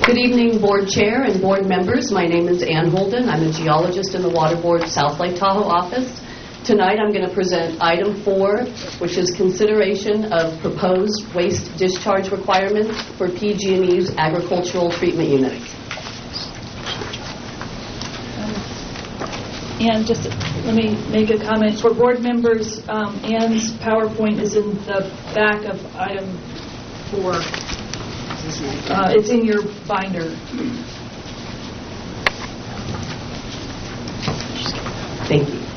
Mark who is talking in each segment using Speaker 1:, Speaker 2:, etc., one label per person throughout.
Speaker 1: Good evening, Board Chair and Board members. My name is Ann Holden. I'm a geologist in the Water Board South Lake Tahoe office. Tonight I'm going to present item 4, which is consideration of proposed waste discharge requirements for PG&E's agricultural treatment units.
Speaker 2: And just let me make a comment. For board members, Ann's PowerPoint is in the back of item 4. It's in your binder.
Speaker 1: Thank you.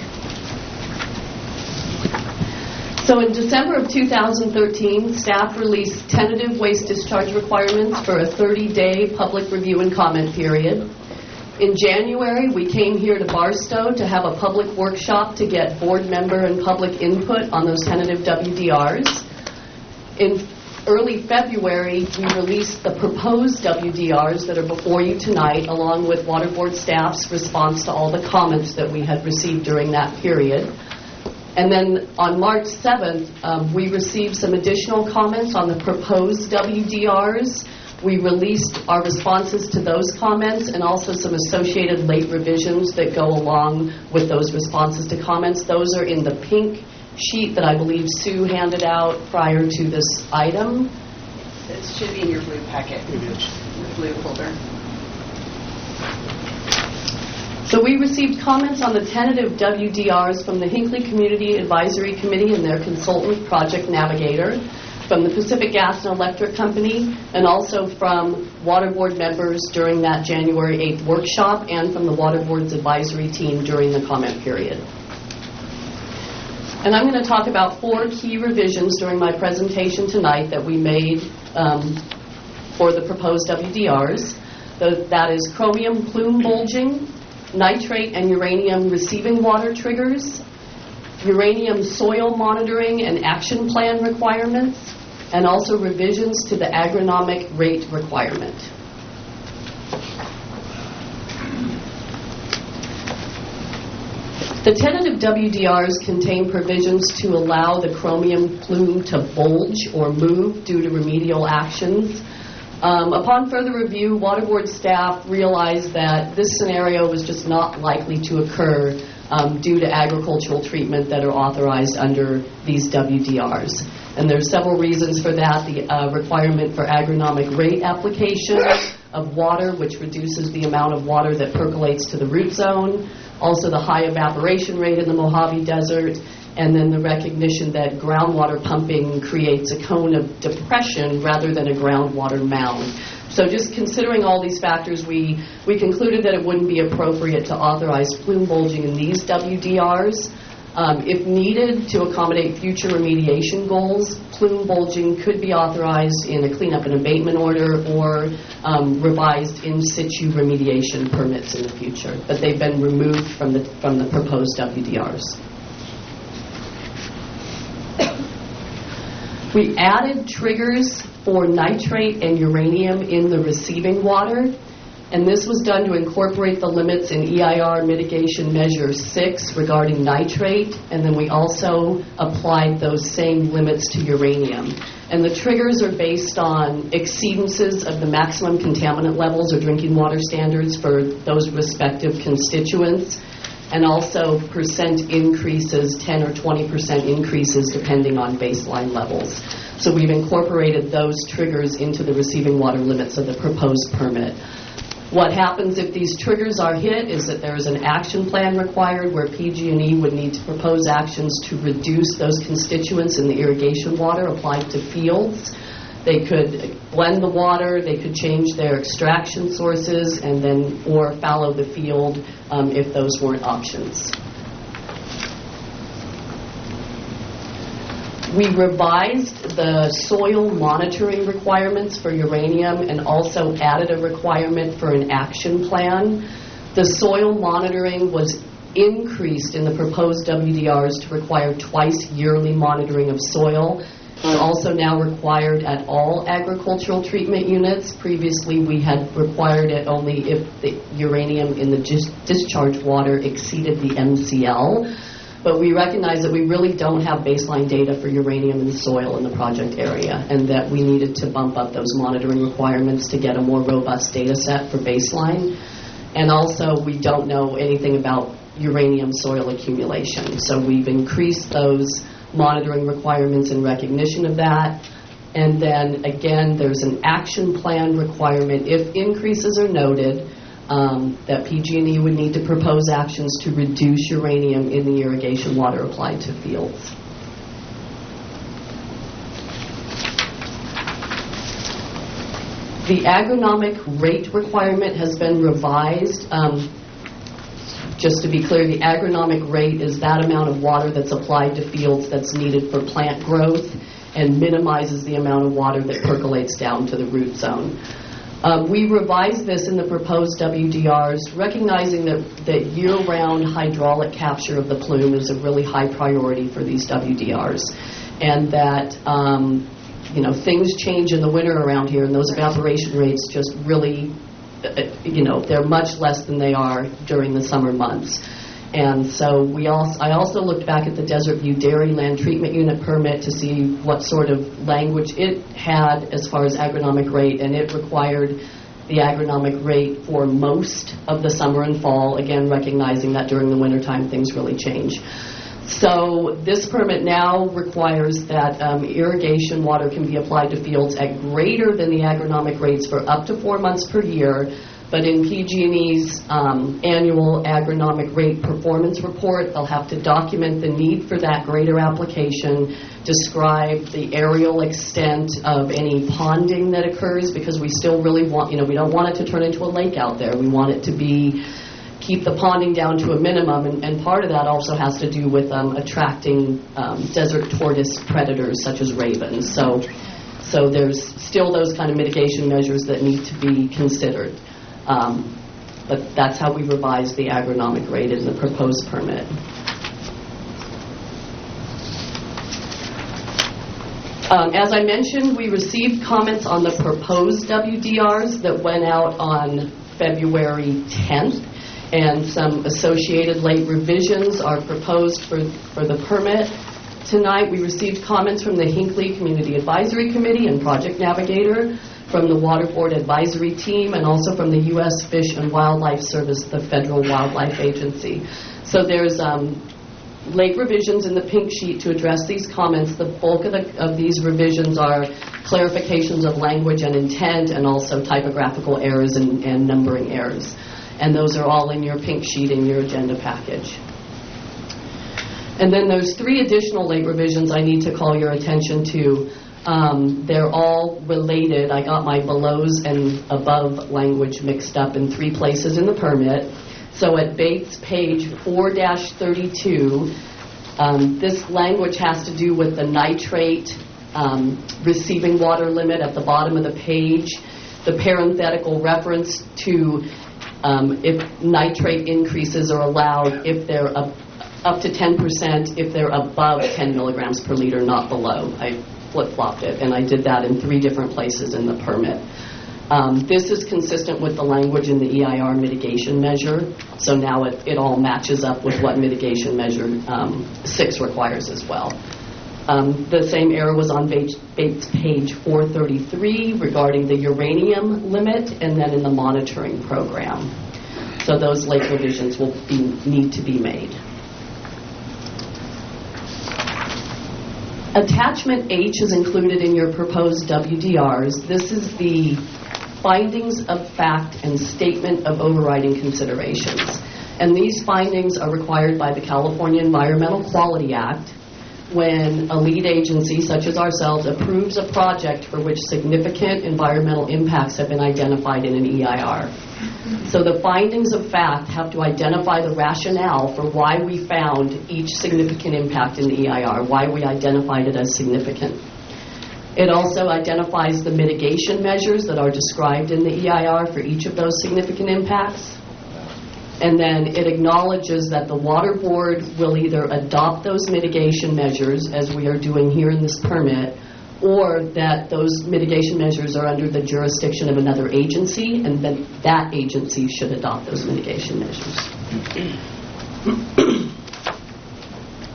Speaker 1: So in December of 2013, staff released tentative waste discharge requirements for a 30-day public review and comment period. In January, we came here to Barstow to have a public workshop to get board member and public input on those tentative WDRs. In early February, we released the proposed WDRs that are before you tonight, along with Water Board staff's response to all the comments that we had received during that period. And then on March 7th, we received some additional comments on the proposed WDRs. We released our responses to those comments and also some associated late revisions that go along with those responses to comments. Those are in the pink sheet that I believe Sue handed out prior to this item.
Speaker 3: It should be in your blue packet, your blue folder.
Speaker 1: So we received comments on the tentative WDRs from the Hinckley Community Advisory Committee and their consultant, Project Navigator, from the Pacific Gas and Electric Company, and also from Water Board members during that January 8th workshop, and from the Water Board's advisory team during the comment period. And I'm going to talk about 4 key revisions during my presentation tonight that we made for the proposed WDRs. That is chromium plume bulging, nitrate and uranium receiving water triggers, uranium soil monitoring and action plan requirements, and also revisions to the agronomic rate requirement. The tentative WDRs contain provisions to allow the chromium plume to bulge or move due to remedial actions. Upon further review, Water Board staff realized that this scenario was just not likely to occur due to agricultural treatment that are authorized under these WDRs. And there are several reasons for that. The requirement for agronomic rate application of water, which reduces the amount of water that percolates to the root zone. Also the high evaporation rate in the Mojave Desert. And then the recognition that groundwater pumping creates a cone of depression rather than a groundwater mound. So just considering all these factors, we concluded that it wouldn't be appropriate to authorize plume bulging in these WDRs. If needed to accommodate future remediation goals, plume bulging could be authorized in a cleanup and abatement order or revised in situ remediation permits in the future. But they've been removed from the proposed WDRs. We added triggers for nitrate and uranium in the receiving water, and this was done to incorporate the limits in EIR Mitigation Measure 6 regarding nitrate, and then we also applied those same limits to uranium. And the triggers are based on exceedances of the maximum contaminant levels or drinking water standards for those respective constituents, and also percent increases, 10 or 20% increases depending on baseline levels. So we've incorporated those triggers into the receiving water limits of the proposed permit. What happens if these triggers are hit is that there is an action plan required where PG&E would need to propose actions to reduce those constituents in the irrigation water applied to fields. They could blend the water, they could change their extraction sources, and then or fallow the field if those weren't options. We revised the soil monitoring requirements for uranium and also added a requirement for an action plan. The soil monitoring was increased in the proposed WDRs to require twice yearly monitoring of soil. It's also now required at all agricultural treatment units. Previously, we had required it only if the uranium in the discharge water exceeded the MCL. But we recognize that we really don't have baseline data for uranium in the soil in the project area, and that we needed to bump up those monitoring requirements to get a more robust data set for baseline. And also, we don't know anything about uranium soil accumulation. So we've increased those monitoring requirements in recognition of that. And then, again, there's an action plan requirement if increases are noted, that PG&E would need to propose actions to reduce uranium in the irrigation water applied to fields. The agronomic rate requirement has been revised. Just to be clear, the agronomic rate is that amount of water that's applied to fields that's needed for plant growth and minimizes the amount of water that percolates down to the root zone. We revised this in the proposed WDRs, recognizing that year-round hydraulic capture of the plume is a really high priority for these WDRs, and that things change in the winter around here, and those evaporation rates just really, they're much less than they are during the summer months. And so I also looked back at the Desert View Dairy Land Treatment Unit permit to see what sort of language it had as far as agronomic rate, and it required the agronomic rate for most of the summer and fall, again recognizing that during the wintertime things really change. So this permit now requires that irrigation water can be applied to fields at greater than the agronomic rates for up to 4 months per year. But in PG&E's annual agronomic rate performance report, they'll have to document the need for that greater application, describe the aerial extent of any ponding that occurs, because we still really want, we don't want it to turn into a lake out there. We want it to keep the ponding down to a minimum, and part of that also has to do with attracting desert tortoise predators such as ravens. So there's still those kind of mitigation measures that need to be considered. But that's how we revised the agronomic rate in the proposed permit. As I mentioned, we received comments on the proposed WDRs that went out on February 10th, and some associated late revisions are proposed for the permit. Tonight we received comments from the Hinckley Community Advisory Committee and Project Navigator, from the Water Board Advisory Team, and also from the U.S. Fish and Wildlife Service, the Federal Wildlife Agency. So there's late revisions in the pink sheet to address these comments. The bulk of these revisions are clarifications of language and intent, and also typographical errors and numbering errors. And those are all in your pink sheet in your agenda package. And then there's 3 additional late revisions I need to call your attention to. They're all related. I got my belows and above language mixed up in 3 places in the permit. So at Bates page 4-32, this language has to do with the nitrate receiving water limit at the bottom of the page. The parenthetical reference to if nitrate increases are allowed if they're up to 10%, if they're above 10 milligrams per liter, not below. I flip-flopped it, and I did that in 3 different places in the permit. This is consistent with the language in the EIR mitigation measure, so now it all matches up with what mitigation measure 6 requires as well. The same error was on Bates page 433 regarding the uranium limit, and then in the monitoring program. So those late revisions will need to be made. Attachment H is included in your proposed WDRs. This is the findings of fact and statement of overriding considerations. And these findings are required by the California Environmental Quality Act when a lead agency, such as ourselves, approves a project for which significant environmental impacts have been identified in an EIR. So the findings of fact have to identify the rationale for why we found each significant impact in the EIR, why we identified it as significant. It also identifies the mitigation measures that are described in the EIR for each of those significant impacts. And then it acknowledges that the Water Board will either adopt those mitigation measures, as we are doing here in this permit, or that those mitigation measures are under the jurisdiction of another agency, and then that agency should adopt those mitigation measures.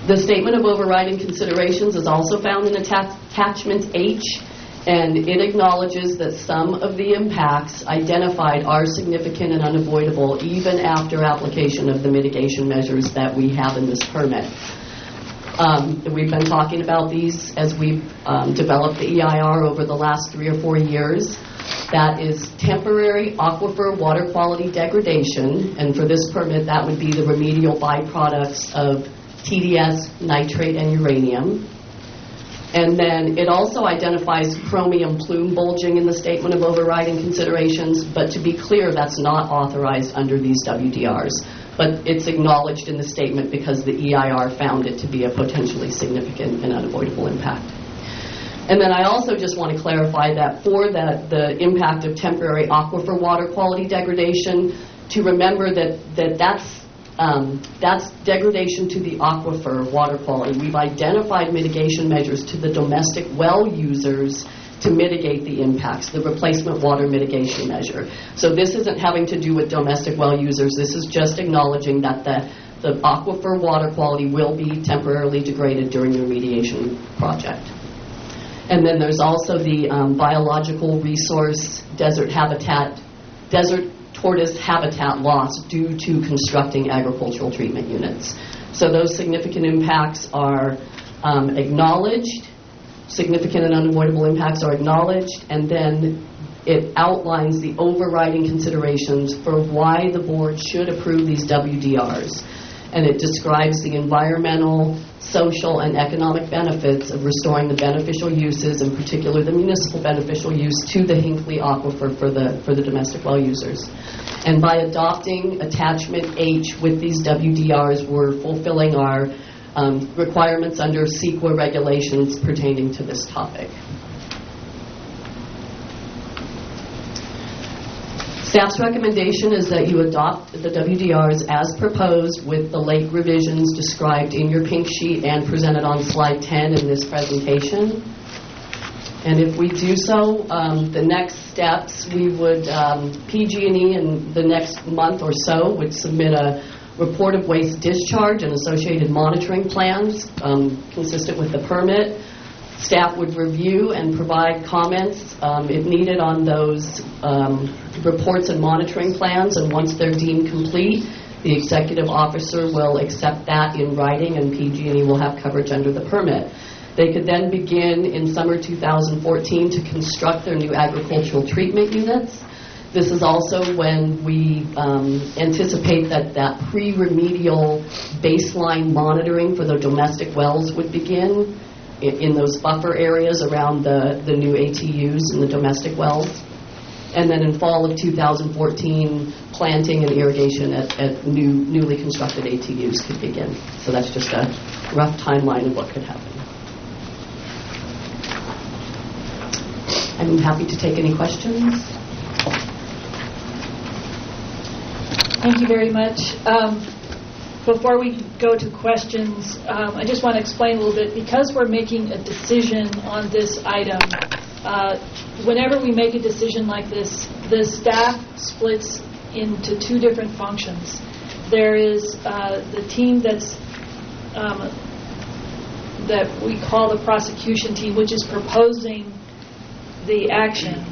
Speaker 1: The Statement of Overriding Considerations is also found in Attachment H, and it acknowledges that some of the impacts identified are significant and unavoidable even after application of the mitigation measures that we have in this permit. We've been talking about these as we've developed the EIR over the last 3 or 4 years. That is temporary aquifer water quality degradation, and for this permit that would be the remedial byproducts of TDS, nitrate, and uranium. And then it also identifies chromium plume bulging in the Statement of Overriding Considerations, but to be clear, that's not authorized under these WDRs. But it's acknowledged in the statement because the EIR found it to be a potentially significant and unavoidable impact. And then I also just want to clarify that for the impact of temporary aquifer water quality degradation, to remember that's degradation to the aquifer water quality. We've identified mitigation measures to the domestic well users to mitigate the impacts, the replacement water mitigation measure. So this isn't having to do with domestic well users. This is just acknowledging that the aquifer water quality will be temporarily degraded during the remediation project. And then there's also the biological resource desert tortoise habitat loss due to constructing agricultural treatment units. So those significant impacts are acknowledged, significant and unavoidable impacts are acknowledged, and then it outlines the overriding considerations for why the board should approve these WDRs. And it describes the environmental, social, and economic benefits of restoring the beneficial uses, in particular the municipal beneficial use, to the Hinckley Aquifer for the domestic well users. And by adopting Attachment H with these WDRs, we're fulfilling our requirements under CEQA regulations pertaining to this topic. Staff's recommendation is that you adopt the WDRs as proposed with the late revisions described in your pink sheet and presented on slide 10 in this presentation. And if we do so, the next steps, we would, PG&E in the next month or so would submit a report of waste discharge and associated monitoring plans consistent with the permit. Staff would review and provide comments if needed on those reports and monitoring plans, and once they're deemed complete, the executive officer will accept that in writing and PG&E will have coverage under the permit. They could then begin in summer 2014 to construct their new agricultural treatment units. This is also when we anticipate that pre-remedial baseline monitoring for the domestic wells would begin in those buffer areas around the new ATUs and the domestic wells. And then in fall of 2014, planting and irrigation at newly constructed ATUs could begin. So that's just a rough timeline of what could happen. I'm happy to take any questions.
Speaker 2: Thank you very much. Before we go to questions, I just want to explain a little bit. Because we're making a decision on this item, whenever we make a decision like this, the staff splits into 2 different functions. There is the team that we call the prosecution team, which is proposing the action,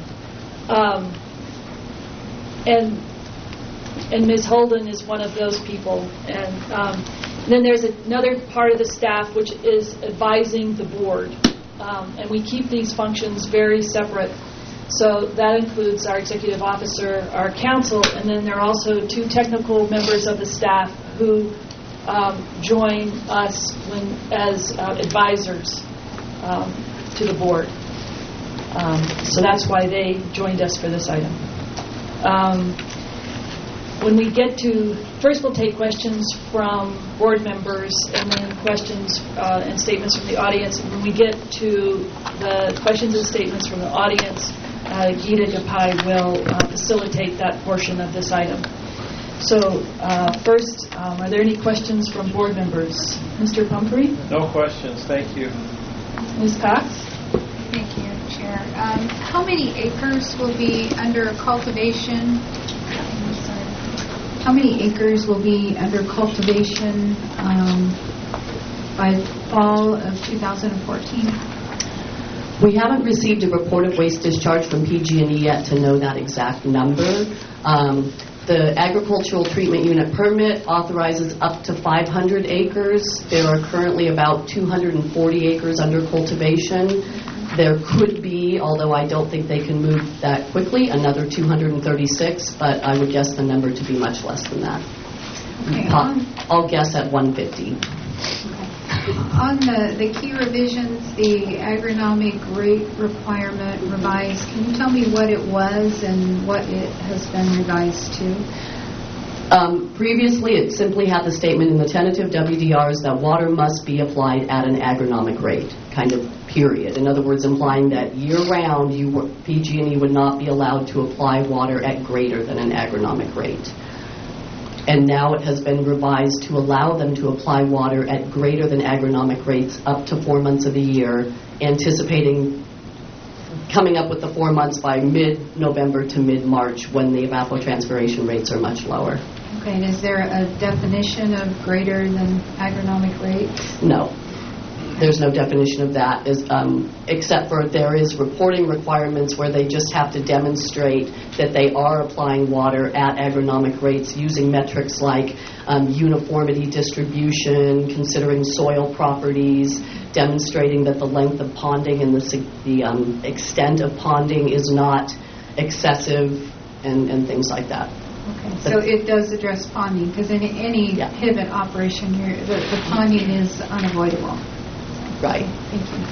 Speaker 2: and Ms. Holden is one of those people. And then there's another part of the staff which is advising the board. And we keep these functions very separate. So that includes our executive officer, our counsel, and then there are also 2 technical members of the staff who join us as advisors to the board. So that's why they joined us for this item. When we get to, first we'll take questions from board members and then questions and statements from the audience. And when we get to the questions and statements from the audience, Gita Gapai will facilitate that portion of this item. So first, are there any questions from board members? Mr. Pumphrey?
Speaker 4: No questions, thank you.
Speaker 2: Ms. Cox?
Speaker 5: Thank you, Chair. How many acres will be under cultivation? How many acres will be under cultivation by fall of 2014?
Speaker 1: We haven't received a report of waste discharge from PG&E yet to know that exact number. The agricultural treatment unit permit authorizes up to 500 acres. There are currently about 240 acres under cultivation. There could be, although I don't think they can move that quickly, another 236, but I would guess the number to be much less than that.
Speaker 5: Okay.
Speaker 1: I'll guess at 150.
Speaker 5: On the key revisions, the agronomic rate requirement revised, can you tell me what it was and what it has been revised to?
Speaker 1: Previously, it simply had the statement in the tentative WDRs that water must be applied at an agronomic rate, kind of period. In other words, implying that year-round, PG&E would not be allowed to apply water at greater than an agronomic rate. And now it has been revised to allow them to apply water at greater than agronomic rates up to 4 months of the year, anticipating coming up with the 4 months by mid-November to mid-March when the evapotranspiration rates are much lower.
Speaker 5: Okay, and is there a definition of greater than agronomic rates?
Speaker 1: No. There's no definition of that, except for there is reporting requirements where they just have to demonstrate that they are applying water at agronomic rates using metrics like uniformity distribution, considering soil properties, demonstrating that the length of ponding and the extent of ponding is not excessive, and things like that.
Speaker 5: Okay, so it does address ponding, because in any pivot operation, the ponding is unavoidable.
Speaker 1: Right.
Speaker 5: Thank you.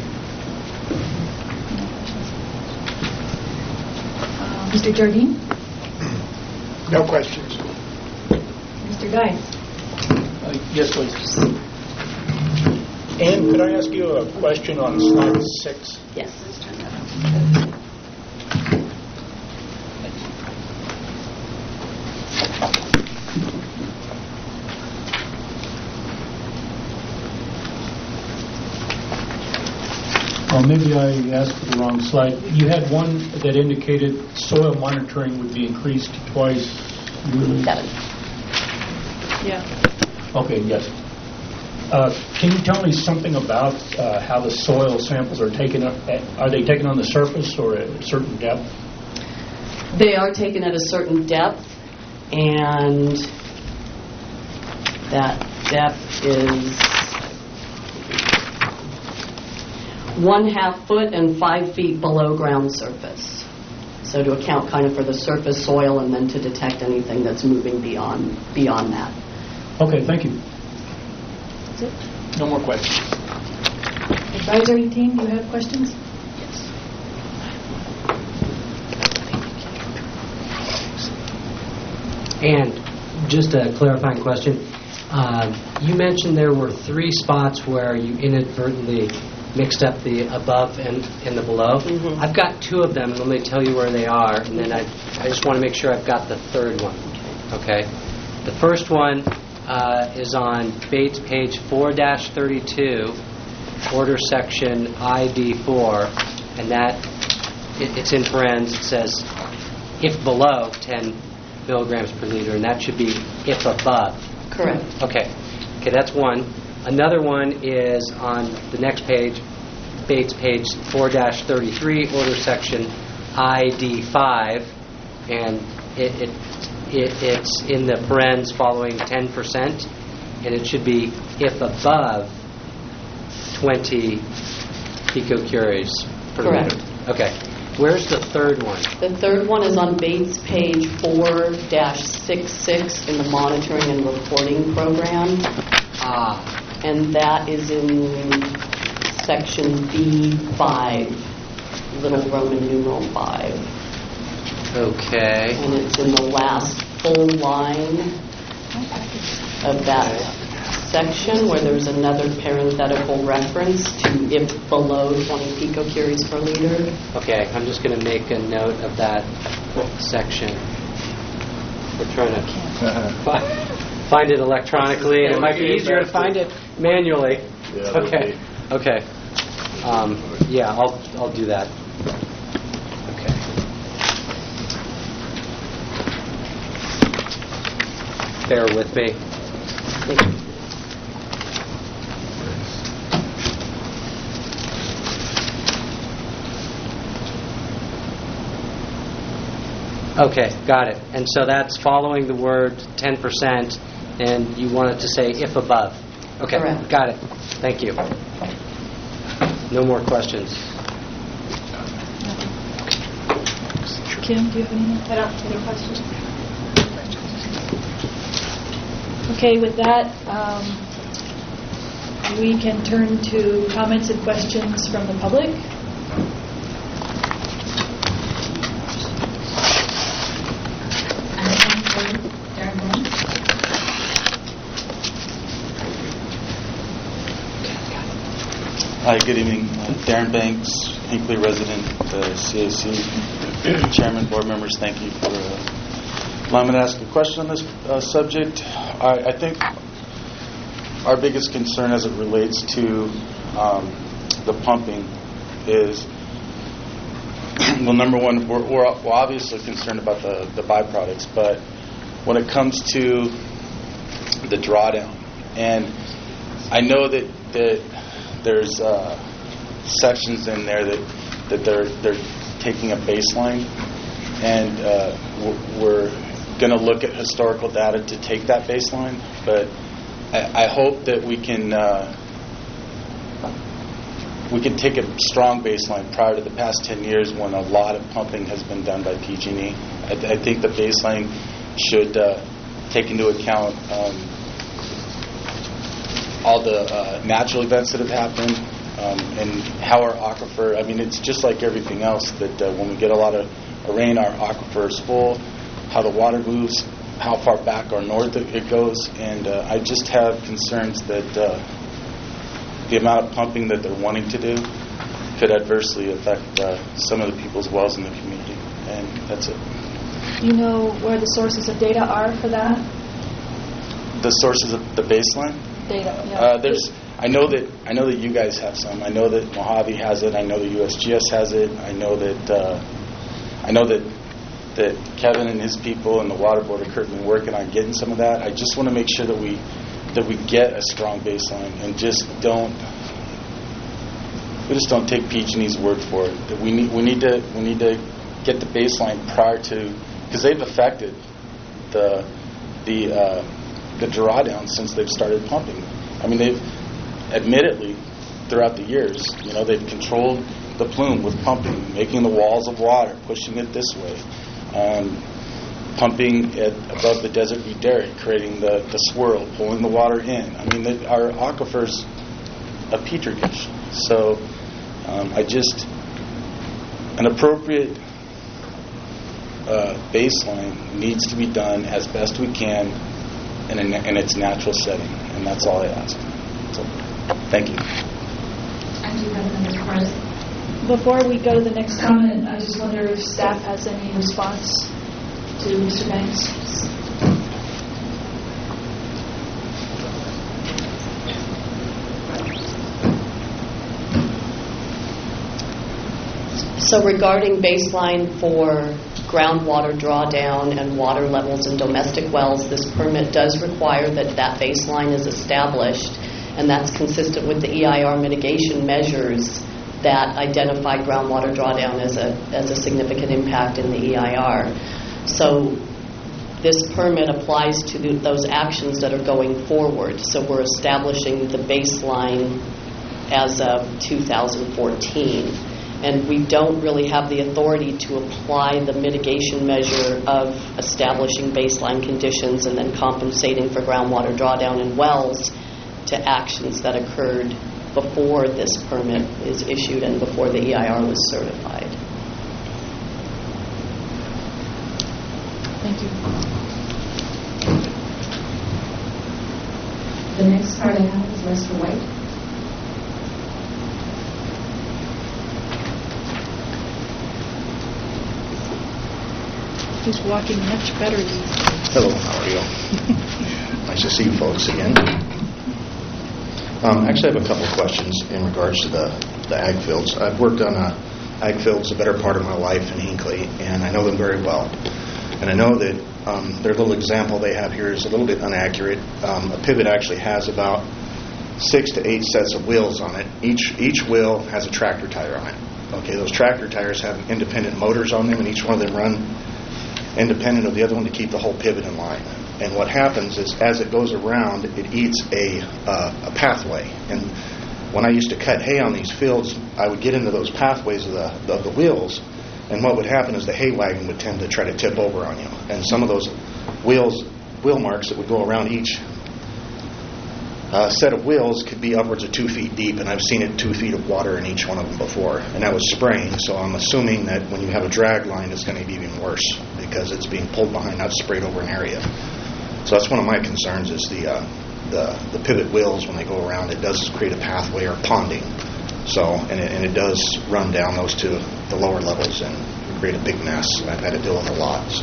Speaker 2: Mr. Jardine?
Speaker 4: No questions.
Speaker 2: Mr. Geis?
Speaker 4: Yes, please. Ann, could I ask you a question on slide 6?
Speaker 1: Yes.
Speaker 4: Maybe I asked for the wrong slide. You had one that indicated soil monitoring would be increased to twice yearly.
Speaker 1: 7.
Speaker 2: Yeah.
Speaker 4: Okay, yes. Can you tell me something about how the soil samples are taken up? Are they taken on the surface or at a certain depth?
Speaker 1: They are taken at a certain depth, and that depth is 1/2 foot and 5 feet below ground surface. So to account kind of for the surface soil and then to detect anything that's moving beyond that.
Speaker 4: Okay, thank you.
Speaker 2: That's it.
Speaker 4: No more questions.
Speaker 2: Advisory team, do you have questions?
Speaker 6: And just a clarifying question. You mentioned there were 3 spots where you inadvertently mixed up the above and the below.
Speaker 1: Mm-hmm.
Speaker 6: I've got 2 of them. Let me tell you where they are, and then I just want to make sure I've got the third one. Okay. The first one is on Bates page 4-32, order section ID4, and that it's in parentheses. It says if below 10 milligrams per liter, and that should be if above.
Speaker 1: Correct.
Speaker 6: Okay, that's one. Another one is on the next page, Bates page 4-33, order section ID5, and it's in the parens following 10%, and it should be if above 20 picocuries per
Speaker 1: Correct.
Speaker 6: liter. Okay. Where's the third one?
Speaker 1: The third one is on Bates page 4-66 in the monitoring and reporting program. And that is in section B5, little Roman numeral 5.
Speaker 6: Okay.
Speaker 1: And it's in the last full line of that section where there's another parenthetical reference to if below 20 picocuries per liter.
Speaker 6: Okay, I'm just going to make a note of that section. We're trying to find it electronically, and it might be easier to find it manually. Okay. Yeah, I'll do that. Okay. Bear with me. Okay, got it. And so that's following the word 10%, and you wanted to say if above. Okay,
Speaker 1: Correct.
Speaker 6: got it. Thank you. No more questions.
Speaker 2: Kim, do you have any?
Speaker 3: I don't have any questions.
Speaker 2: Okay, with that, we can turn to comments and questions from the public.
Speaker 7: Hi, good evening. Darren Banks, Hinckley resident, CAC. Chairman, board members, thank you for allowing me to ask a question on this subject. I think our biggest concern as it relates to the pumping is, well, number one, we're obviously concerned about the byproducts, but when it comes to the drawdown, and I know that there's sections in there that they're taking a baseline, and we're going to look at historical data to take that baseline. But I hope that we can take a strong baseline prior to the past 10 years when a lot of pumping has been done by PG&E. I think the baseline should take into account all the natural events that have happened, and how our aquifer, I mean, it's just like everything else that when we get a lot of rain, our aquifer is full, how the water moves, how far back or north it goes, and I just have concerns that the amount of pumping that they're wanting to do could adversely affect some of the people's wells in the community, and that's it.
Speaker 2: Do you know where the sources of data are for that?
Speaker 7: The sources of the baseline?
Speaker 2: Data, yeah.
Speaker 7: I know that you guys have some. I know that Mojave has it. I know that USGS has it. I know that Kevin and his people and the water board are currently working on getting some of that. I just want to make sure that we get a strong baseline and just don't take PG&E's word for it. That we need to get the baseline prior to, because they've affected the drawdown since they've started pumping. I mean, they've admittedly throughout the years, they've controlled the plume with pumping, making the walls of water, pushing it this way, pumping above the Desert View Derrick, creating the swirl, pulling the water in. I mean, our aquifer's a petri dish. So an appropriate baseline needs to be done as best we can in its natural setting, and that's all I ask. So, thank you.
Speaker 5: I do have another question.
Speaker 2: Before we go to the next comment, I just wonder if staff has any response to Mr. Banks.
Speaker 1: So regarding baseline for groundwater drawdown and water levels in domestic wells, this permit does require that baseline is established, and that's consistent with the EIR mitigation measures that identify groundwater drawdown as a significant impact in the EIR. So this permit applies to those actions that are going forward. So we're establishing the baseline as of 2014. And we don't really have the authority to apply the mitigation measure of establishing baseline conditions and then compensating for groundwater drawdown in wells to actions that occurred before this permit is issued and before the EIR was certified.
Speaker 2: Thank you.
Speaker 5: The next card I have is Lester White.
Speaker 2: He's walking much better these days.
Speaker 8: Hello, how are you? Nice to see you folks again. Actually, I have a couple of questions in regards to the ag fields. I've worked on ag fields the better part of my life in Hinckley, and I know them very well. And I know that their little example they have here is a little bit inaccurate. A pivot actually has about 6 to 8 sets of wheels on it. Each wheel has a tractor tire on it. Okay, those tractor tires have independent motors on them, and each one of them run independent of the other one to keep the whole pivot in line. And what happens is, as it goes around, it eats a pathway. And when I used to cut hay on these fields, I would get into those pathways of the wheels, and what would happen is the hay wagon would tend to try to tip over on you. And some of those wheel marks that would go around each set of wheels could be upwards of 2 feet deep, and I've seen it 2 feet of water in each one of them before. And that was spraying, so I'm assuming that when you have a drag line, it's going to be even worse because it's being pulled behind, not sprayed over an area. So that's one of my concerns is the pivot wheels, when they go around, it does create a pathway or ponding. So, and it does run down those to the lower levels and create a big mess. I've had to deal with a lot. So,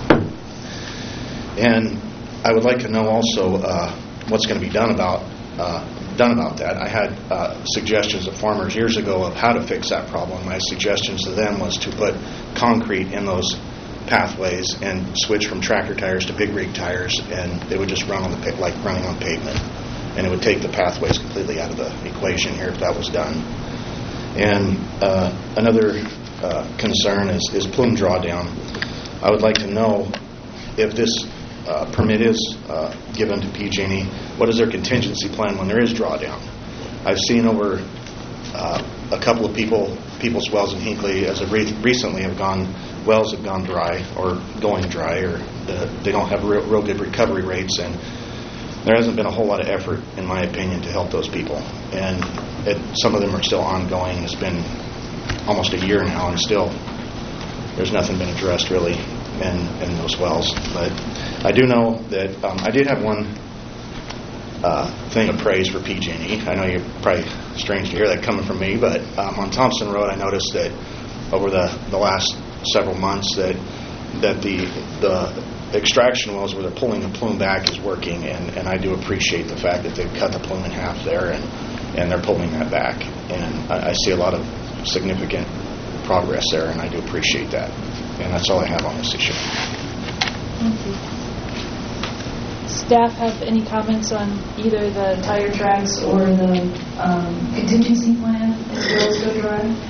Speaker 8: and I would like to know also what's going to be done about that. I had suggestions of farmers years ago of how to fix that problem. My suggestions to them was to put concrete in those pathways and switch from tractor tires to big rig tires, and they would just run on like running on pavement, and it would take the pathways completely out of the equation here if that was done. And another concern is plume drawdown. I would like to know if this permit is given to PG&E, what is their contingency plan when there is drawdown? I've seen over a couple of people's wells in Hinckley as of recently wells have gone dry or going dry, or they don't have real good recovery rates, and there hasn't been a whole lot of effort, in my opinion, to help those people. And some of them are still ongoing. It's been almost a year now, and still there's nothing been addressed really in those wells. But I do know that I did have one thing of praise for PG&E. I know you're probably strange to hear that coming from me, but on Thompson Road, I noticed that over the last several months that the extraction wells where they're pulling the plume back is working, and I do appreciate the fact that they've cut the plume in half there and they're pulling that back, and I see a lot of significant progress there, and I do appreciate that. And that's all I have on this issue.
Speaker 2: Thank you. Staff have any comments on either the tire tracks or the contingency plan as well as Go Dry?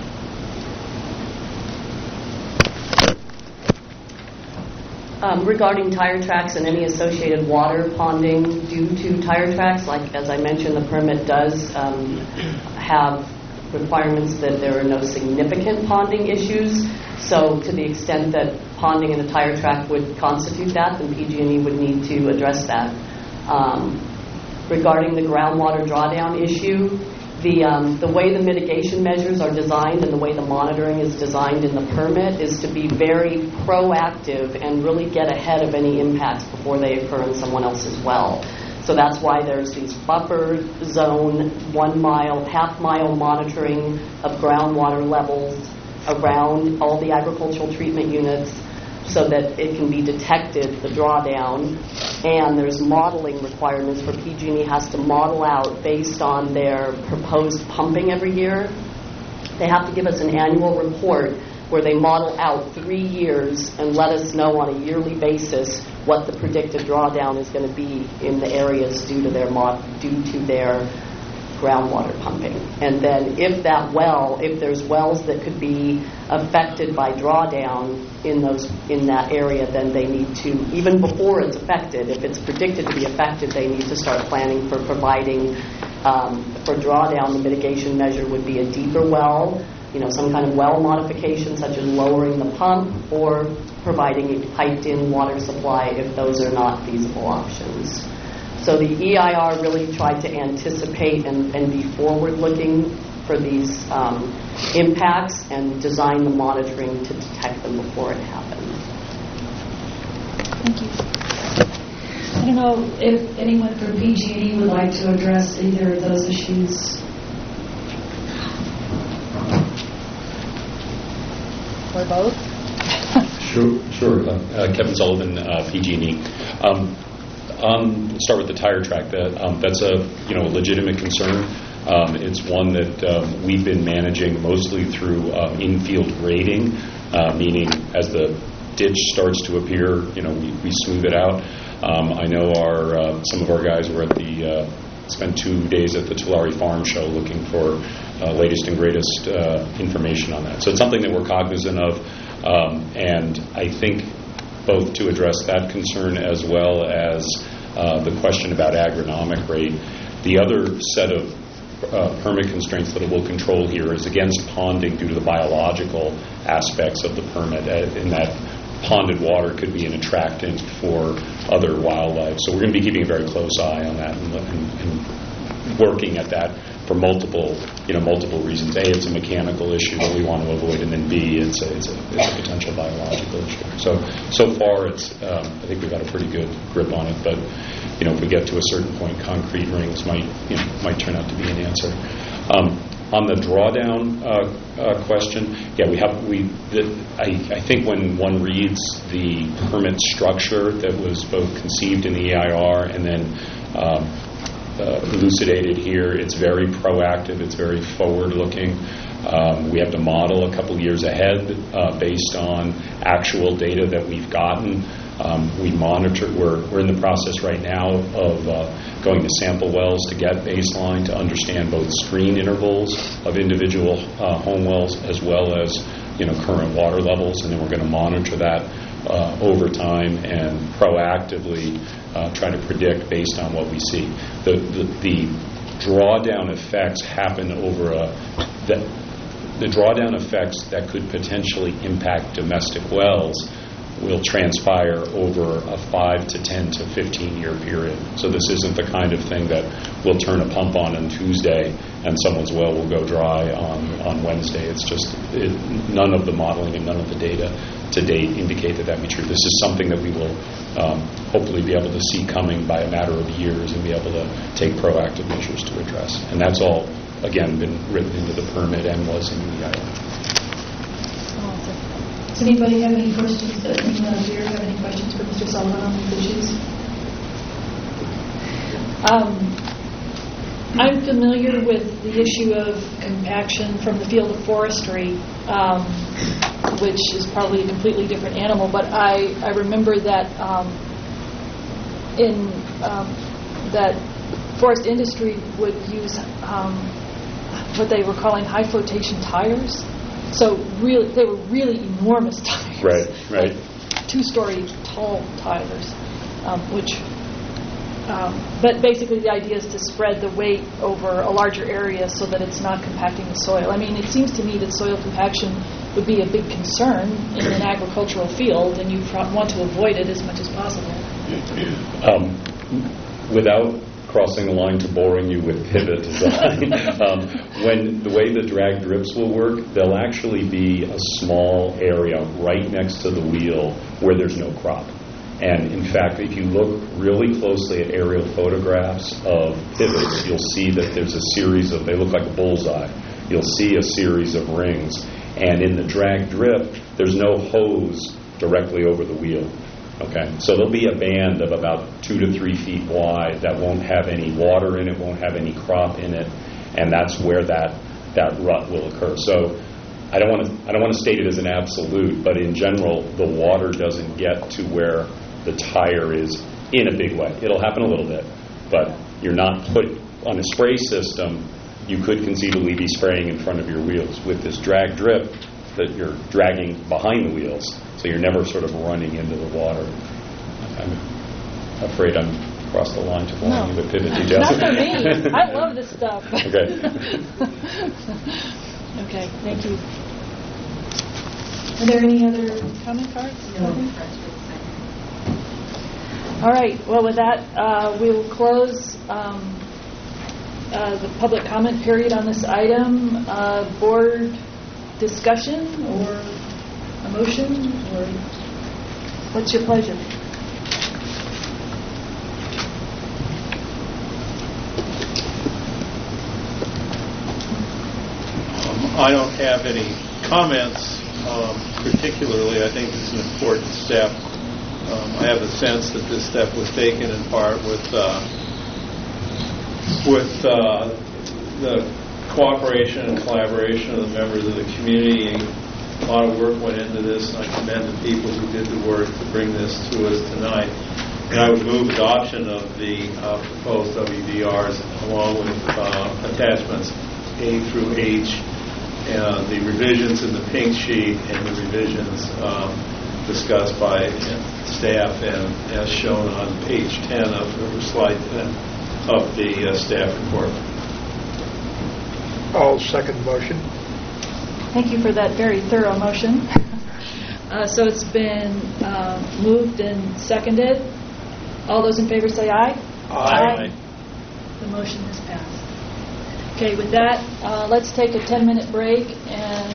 Speaker 1: Regarding tire tracks and any associated water ponding due to tire tracks, like as I mentioned, the permit does have requirements that there are no significant ponding issues. So to the extent that ponding in a tire track would constitute that, then PG&E would need to address that. Regarding the groundwater drawdown issue, the way the mitigation measures are designed and the way the monitoring is designed in the permit is to be very proactive and really get ahead of any impacts before they occur in someone else's well. So that's why there's these buffer zone 1 mile, half-mile monitoring of groundwater levels around all the agricultural treatment units so that it can be detected, the drawdown. And there's modeling requirements for PG&E has to model out based on their proposed pumping every year. They have to give us an annual report where they model out 3 years and let us know on a yearly basis what the predicted drawdown is going to be in the areas due to their groundwater pumping. And then if there's wells that could be affected by drawdown in that area, then they need to, even before it's affected, if it's predicted to be affected, they need to start planning for providing for drawdown. The mitigation measure would be a deeper well, some kind of well modification such as lowering the pump or providing a piped-in water supply if those are not feasible options. So the EIR really tried to anticipate and be forward-looking for these impacts and design the monitoring to detect them before it happens.
Speaker 2: Thank you. I don't know if anyone from PG&E would like to address either of those issues. Or both?
Speaker 9: Sure. Kevin Sullivan, PG&E. Start with the tire track. That's a legitimate concern. It's one that we've been managing mostly through infield grading, meaning as the ditch starts to appear, we smooth it out. I know some of our guys were spent 2 days at the Tulare Farm Show looking for latest and greatest information on that. So it's something that we're cognizant of, and I think both to address that concern as well as the question about agronomic rate. The other set of permit constraints that it will control here is against ponding due to the biological aspects of the permit, in that ponded water could be an attractant for other wildlife. So we're going to be keeping a very close eye on that and working at that for multiple reasons. A, it's a mechanical issue that we want to avoid, and then B, it's a potential biological issue. So far, I think we've got a pretty good grip on it. But if we get to a certain point, concrete rings might turn out to be an answer. On the drawdown question, I think when one reads the permit structure that was both conceived in the EIR and then elucidated here, it's very proactive, it's very forward-looking. We have to model a couple years ahead based on actual data that we've gotten. We monitor. We're in the process right now of going to sample wells to get baseline to understand both screen intervals of individual home wells as well as current water levels, and then we're going to monitor that over time and proactively try to predict based on what we see. The drawdown effects happen over the drawdown effects that could potentially impact domestic wells will transpire over a 5 to 10 to 15 year period. So this isn't the kind of thing that we'll turn a pump on Tuesday and someone's well will go dry on Wednesday. It's just none of the modeling and none of the data to date indicate that be true. This is something that we will hopefully be able to see coming by a matter of years and be able to take proactive measures to address. And that's all, again, been written into the permit and was in the EIR.
Speaker 2: Does anybody have any questions? Anyone here have any questions for Mr. Sullivan on these issues? I'm familiar with the issue of compaction from the field of forestry, which is probably a completely different animal. But I remember that that forest industry would use what they were calling high flotation tires. So really, they were really enormous tires.
Speaker 9: Right.
Speaker 2: Like 2-story tall tires, but basically the idea is to spread the weight over a larger area so that it's not compacting the soil. I mean, it seems to me that soil compaction would be a big concern in an agricultural field, and you want to avoid it as much as possible.
Speaker 9: Without crossing the line to boring you with pivot design, when the way the drag drips will work, there'll actually be a small area right next to the wheel where there's no crop. And in fact, if you look really closely at aerial photographs of pivots, you'll see that there's a series of, they look like a bullseye. You'll see a series of rings. And in the drag drip, there's no hose directly over the wheel. Okay, so there'll be a band of about 2 to 3 feet wide that won't have any water in it, won't have any crop in it, and that's where that rut will occur. So I don't want to state it as an absolute, but in general, the water doesn't get to where the tire is in a big way. It'll happen a little bit, but you're not put on a spray system. You could conceivably be spraying in front of your wheels with this drag drip that you're dragging behind the wheels. So you're never sort of running into the water. I'm afraid I'm across the line to boring you with pivot details.
Speaker 2: Not for me. I love this stuff.
Speaker 9: Okay.
Speaker 2: Okay, thank you. Are there any other comment cards?
Speaker 5: No.
Speaker 2: All right. Well, with that, we will close the public comment period on this item. Board discussion or a motion, or what's your pleasure?
Speaker 10: I don't have any comments particularly. I think this is an important step. I have a sense that this step was taken in part with the cooperation and collaboration of the members of the community. A lot of work went into this, and I commend the people who did the work to bring this to us tonight. And I would move adoption of the proposed WDRs along with attachments A through H, the revisions in the pink sheet, and the revisions discussed by staff and as shown on page 10 of or slide 10 of the staff report.
Speaker 11: I'll second the motion.
Speaker 2: Thank you for that very thorough motion. So it's been moved and seconded. All those in favor say aye.
Speaker 10: Aye.
Speaker 2: The motion is passed. Okay, with that, let's take a 10-minute break and